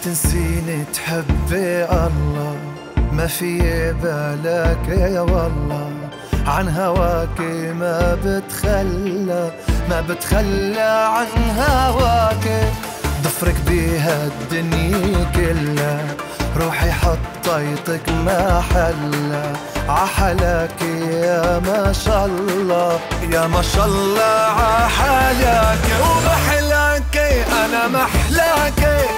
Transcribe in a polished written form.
تنسيني تحبي الله، ما في بالك يا والله، عن هواكي ما بتخلى عن هواكي. ضفرك بيها الدنيا كلها، روحي حطيتك محلة، عحلاكي يا ما شاء الله، يا ما شاء الله عحلاكي. ومحلاكي أنا محلاكي،